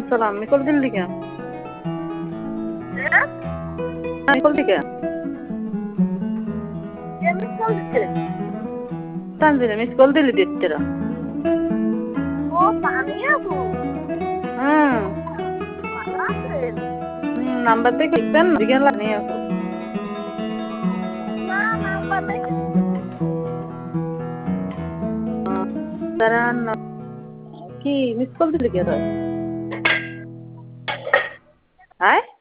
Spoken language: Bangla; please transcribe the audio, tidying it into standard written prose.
সালাম মিকল দিল্লি কেন? মিকল দিকে তানজিনে মিস কল দিলি দিত্তেরা হুম নাম্বার দেখে লিখবেন দিকে নিয়ে আসো দাঁড়ান কি মিস কল দিলি কে? আয়